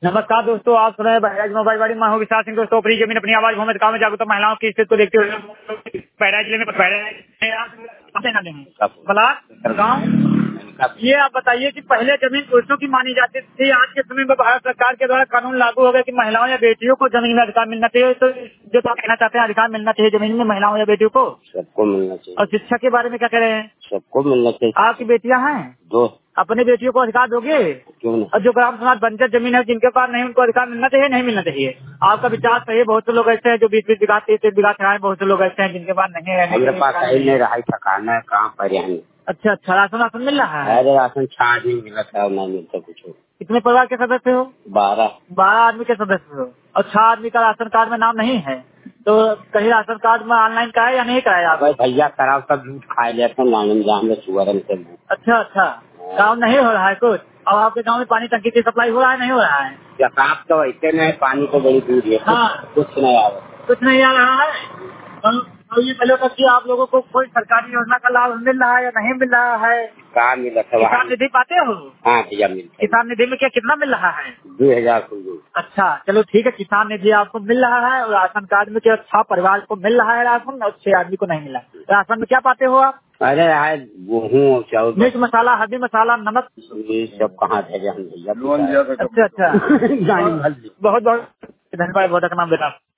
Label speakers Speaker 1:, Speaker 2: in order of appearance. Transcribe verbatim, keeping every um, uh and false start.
Speaker 1: नमस्कार दोस्तों, आप सुन रहे हैं बहराइच मोबाइल वाली। मैं हूँ विशाल सिंह। दोस्तों, अपनी जमीन अपनी आवाज भूमि काम में जागरूकता महिलाओं की स्थिति को देखते हुए बहराइच जिले में बहराइच गाँव। ये आप बताइए कि पहले जमीन पुरुषों की मानी जाती थी, आज के समय में भारत सरकार के द्वारा कानून लागू हो गया कि महिलाओं या बेटियों को जमीन में अधिकार मिलना चाहिए। तो जो तो आप कहना चाहते हैं, अधिकार मिलना चाहिए जमीन में महिलाओं या बेटियों को?
Speaker 2: सबको मिलना चाहिए।
Speaker 1: और शिक्षा के बारे में क्या कह रहे हैं?
Speaker 2: सबको मिलना चाहिए।
Speaker 1: आपकी बेटियां हैं?
Speaker 2: दो।
Speaker 1: अपनी बेटियों को अधिकार दोगे?
Speaker 2: क्यों नहीं?
Speaker 1: और जो ग्राम समाज बंजर जमीन है, जिनके पास नहीं, उनको अधिकार मिलना चाहिए नहीं मिलना चाहिए? आपका विचार सही है। बहुत से लोग ऐसे हैं जो बीस बीस बीघा तीस तीस बीघा चढ़ाए, बहुत से लोग ऐसे हैं जिनके पास नहीं है।
Speaker 2: हमारे पास कहीं नहीं रहा, ठकाना है कहाँ पर यहाँ।
Speaker 1: अच्छा अच्छा, राशन राशन मिल रहा है?
Speaker 2: अरे राशन छाट नहीं मिला था, ना मिलता कुछ।
Speaker 1: कितने परिवार के सदस्य हो?
Speaker 2: बारह।
Speaker 1: बारह आदमी के सदस्य हो और छह आदमी का राशन कार्ड में नाम नहीं है, तो कहीं राशन कार्ड में ऑनलाइन कराया या नहीं कराया आप?
Speaker 2: भैया कराओ, सब झूठ खा लेते हैं सुअरन से।
Speaker 1: अच्छा अच्छा, काम नहीं हो रहा है कुछ? और आपके गांव में पानी टंकी की सप्लाई हो रहा है नहीं हो रहा है?
Speaker 2: क्या काम तो वैसे नहीं, पानी तो बड़ी दूर है।
Speaker 1: हाँ,
Speaker 2: कुछ नहीं आ रहा।
Speaker 1: कुछ नहीं आ रहा है। तो, तो ये पहले तक कि आप लोगों को कोई सरकारी योजना का लाभ मिल रहा है या नहीं मिल रहा है?
Speaker 2: कहाँ मिला था?
Speaker 1: किसान निधि पाते हो?
Speaker 2: हाँ भैया मिलता है।
Speaker 1: किसान निधि में क्या कितना मिल रहा है?
Speaker 2: दो हजार कुल।
Speaker 1: अच्छा चलो ठीक है, किसान निधि आपको मिल रहा है और राशन कार्ड में क्या छह परिवार को मिल रहा है राशन और छह आदमी को नहीं मिला। राशन में क्या पाते हो आप?
Speaker 2: अरे यार गेहूँ चावल
Speaker 1: मिर्च मसाला हल्दी मसाला नमक
Speaker 2: ये सब कहाँ थे हम भैया?
Speaker 1: अच्छा अच्छा बहुत बहुत धन्यवाद। बहुत का नाम बेटा।